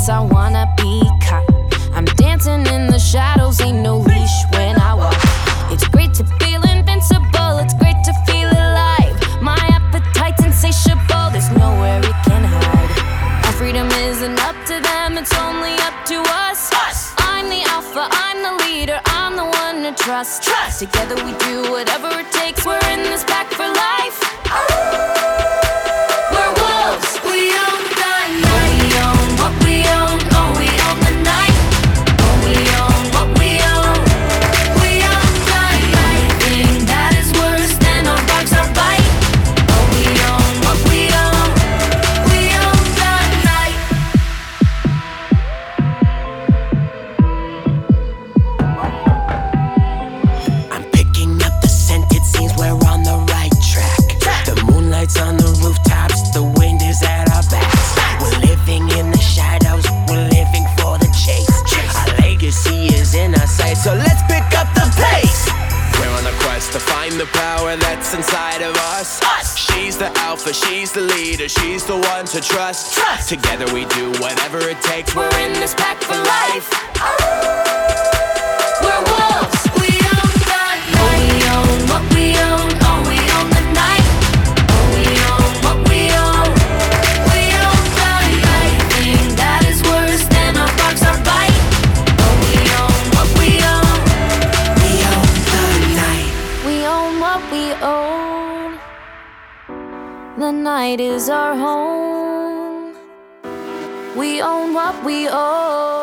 guess I wanna be caught. I'm dancing in the shadows, ain't no leash when I walk. It's great to feel invincible, it's great to feel alive. My appetite's insatiable, there's nowhere it can hide. Our freedom isn't up to them, it's only up to us. I'm the alpha, I'm the leader, I'm the one to trust. Together we do whatever it takes, we're in this pack for life. We're wolves, we own the night. We own what we own, oh we own the night. Oh we own what we own, we own the night. Thing that is worse than our barks, our bite. Oh we own what we own, we own the night. I'm picking up the scent, it seems we're on the right track. The moonlight's on the rooftops, the wind is at our backs. We're living in the shadows, we're living for the chase. Our legacy is in our sight, so let's pick up the pace. We're on a quest to find the power that's inside of us. She's the alpha, she's the leader, she's the one to trust. Together we do whatever it takes, we're in this pack for life. We're wolves, we own the night. We own what we own, oh we own the night. Oh we own what we own, we own the night. Thing that is worse than our barks, our bite. Oh we own what we own, We own the night. we own what we own. The night is our home. We own what we own.